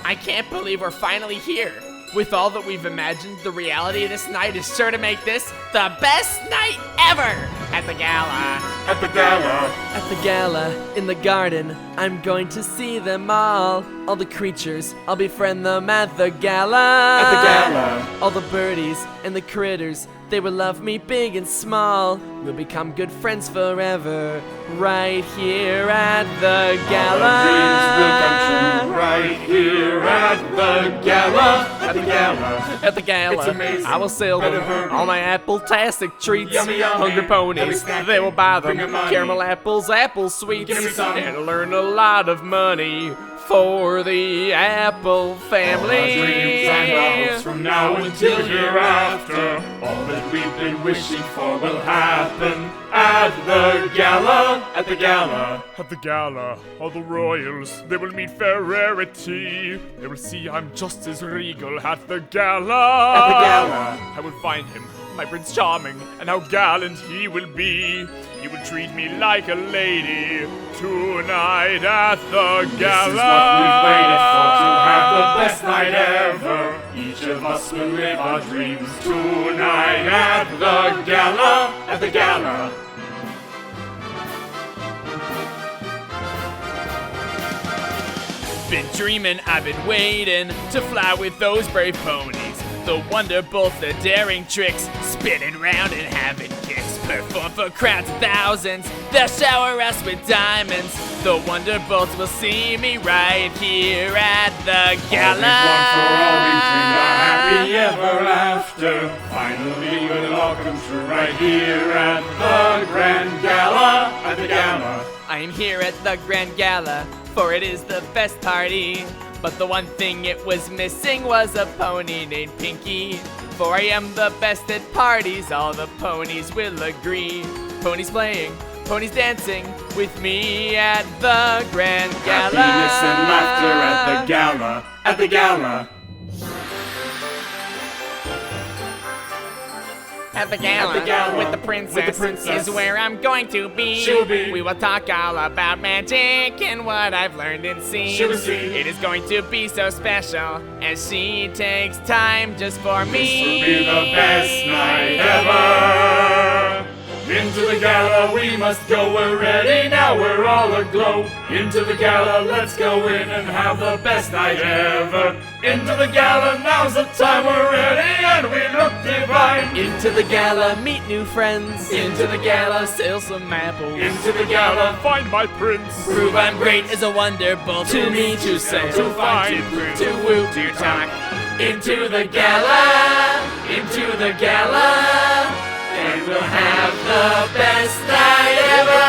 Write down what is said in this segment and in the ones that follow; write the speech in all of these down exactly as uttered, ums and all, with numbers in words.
I can't believe we're finally here. With all that we've imagined, the reality of this night is sure to make this the best night ever at the gala. At the gala. At the gala, in the garden, I'm going to see them all. All the creatures, I'll befriend them at the gala. At the gala. All the birdies and the critters, they will love me big and small. We'll become good friends forever, right here at the gala. Our dreams will come true right here at the gala. At the gala. At the gala, It's amazing. I will sell them Better all my apple-tastic treats. Yummy, yummy. Hungry Every ponies, snack they will buy them. bring 'em money. Caramel apples, apple sweets, Give me some. and earn a lot of money for the Apple family. Our dreams and our hopes from now until hereafter. All that we've been wishing for will happen at the gala. At the gala. At the gala, all the royals, they will meet fair rarity. They will see I'm just as regal at the gala. At the gala. I will find him, my Prince Charming, and how gallant he will be. He will treat me like a lady tonight at the gala. This is what we've waited for, to have the best night ever. Each of us will live our dreams tonight at the gala. At the gala. Been dreaming, I've been waiting to fly with those brave ponies. The Wonderbolts, the daring tricks, spinning round and having kicks. Perform for crowds of thousands, they'll shower us with diamonds. The Wonderbolts will see me right here at the gala. All we've won for all we've dreamed, a happy ever after. Finally it'll all come true right here at the grand gala. At the gala. I am here at the Grand Gala, for it is the best party. But the one thing it was missing was a pony named Pinky. For I am the best at parties, all the ponies will agree. Ponies playing, ponies dancing with me at the Grand Gala. Happiness and laughter at the gala. At the gala. At the gala, At the gala, with the princess, with the princess. is where I'm going to be. She'll be. We will talk all about magic and what I've learned and seen. She'll see. It is going to be so special as she takes time just for me. This will be the best night ever. Into the gala we must go, we're ready now, we're all aglow. Into the gala, let's go in and have the best night ever. Into the gala, now's the time, we're ready and we look divine. Into the gala, meet new friends. Into the gala, sell some apples. into the gala, Find my prince. Prove I'm great as a Wonderbolt. To me to say, to find, to prove, to woo, to talk. into the gala, into the gala. And we'll have the best night ever.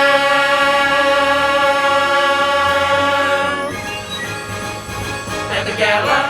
At the gala.